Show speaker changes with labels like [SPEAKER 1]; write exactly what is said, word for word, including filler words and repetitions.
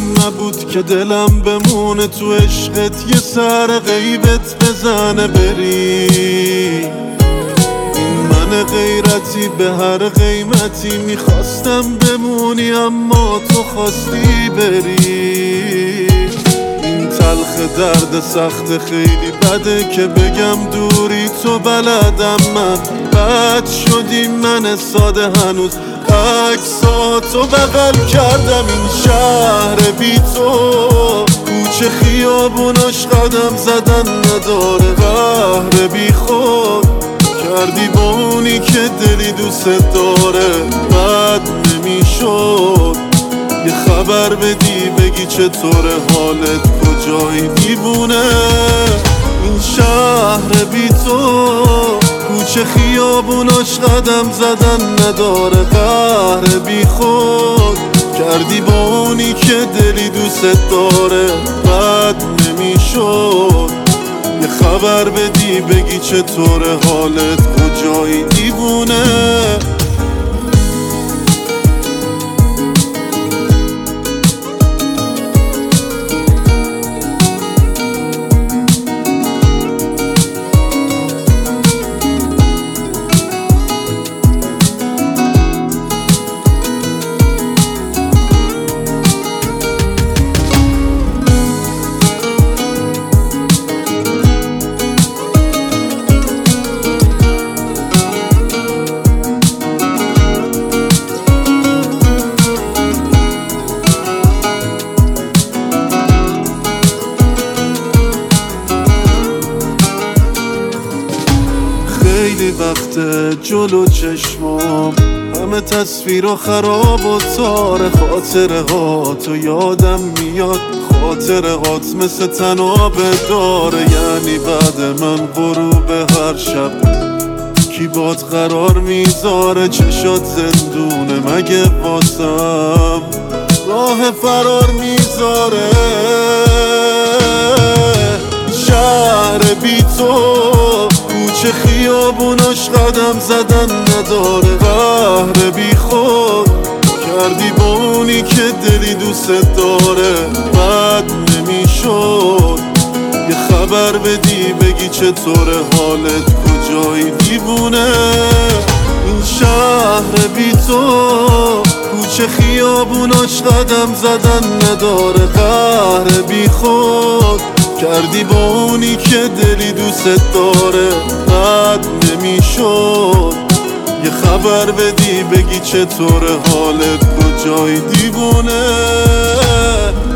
[SPEAKER 1] نبود که دلم بمونه تو عشقت، یه سر غیبت بزنه بری. این من غیرتی به هر قیمتی میخواستم بمونی، اما تو خواستی بری. این تلخ درد سخت خیلی بده که بگم دوری، تو بلدم من بد شدی، من ساده هنوز عکساتو بغل کردم. این شهر بی تو کوچه خیابوناش قدم زدن نداره، قهر بی خود کردی با اونی که دلی دوست داره. بد نمیشد یه خبر بدی بگی چطوره حالت، کجایی دیوونه. این شهر بی تو کوچه خیابوناش قدم زدن نداره، قهر بی خود کردی با اونی که دلی دوست داره. بد نمیشد یه خبر بدی بگی چطوره حالت، کجایی دیوونه. خیلی وقت جلو چشمام همه تصویر و خراب و تار، خاطره ها تو یادم میاد، خاطره هات مثل تنابه داره. یعنی بعد من غروب هر شب کی باد قرار میذاره، چشات زندونه مگه واسم راه فرار میذاره. شهر بی تو کوچه خیابوناش قدم زدن نداره، قهر بی خود کردی با اونی که دلی دوست داره. بد نمیشد یه خبر بدی بگی چطوره حالت، کجایی دیوونه. این شهر بی تو کوچه خیابوناش قدم زدن نداره، قهر بی خود کردی با اونی که دلی دوست داره. بد نمیشد یه خبر بدی بگی چطوره حالت، کجایی دیوونه.